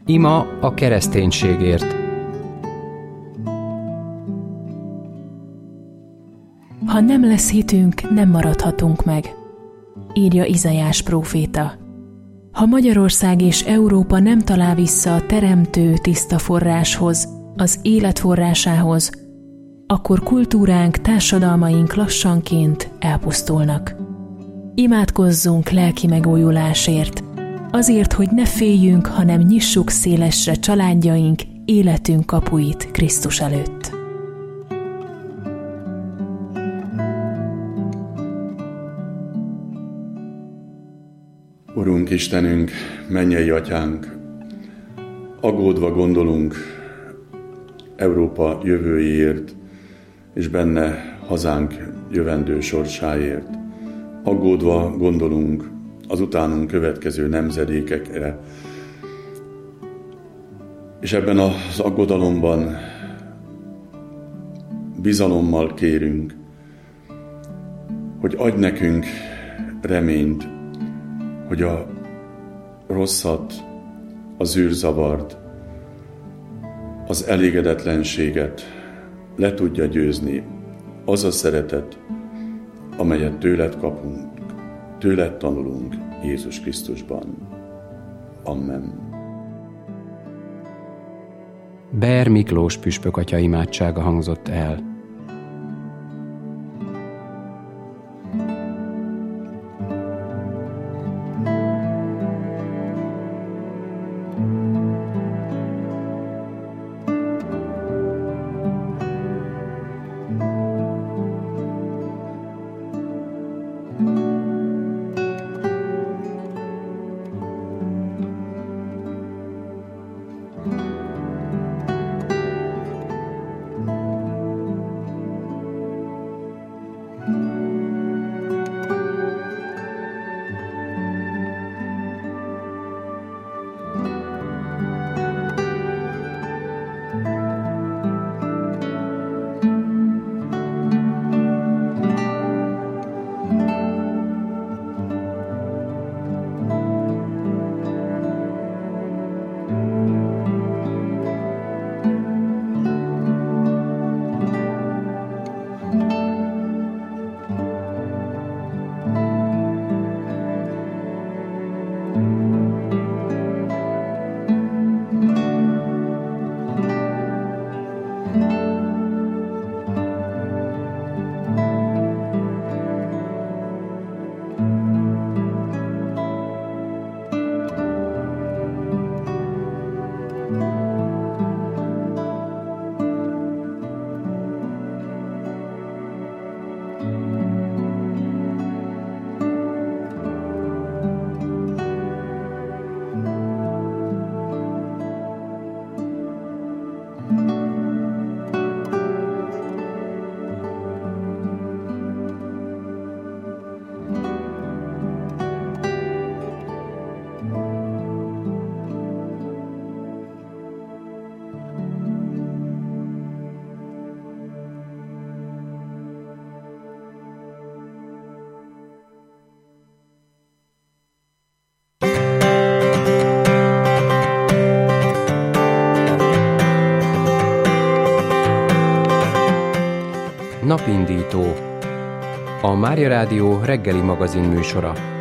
Ima a kereszténységért. Ha nem lesz hitünk, nem maradhatunk meg, írja Izaiás próféta. Ha Magyarország és Európa nem talál vissza a teremtő tiszta forráshoz, az élet forrásához, akkor kultúránk, társadalmaink lassanként elpusztulnak. Imádkozzunk lelki megújulásért, azért, hogy ne féljünk, hanem nyissuk szélesre családjaink, életünk kapuit Krisztus előtt. Urunk Istenünk, mennyei Atyánk, aggódva gondolunk Európa jövőjéért, és benne hazánk jövendő sorsáért. Aggódva gondolunk az utánunk következő nemzedékekre, és ebben az aggodalomban bizalommal kérünk, hogy adj nekünk reményt, hogy a rosszat, az űrzavart, az elégedetlenséget le tudja győzni az a szeretet, amelyet tőled kapunk, tőled tanulunk Jézus Krisztusban. Amen. Ber Miklós püspök atya imádsága hangzott el. Napindító, a Mária Rádió reggeli magazin műsora.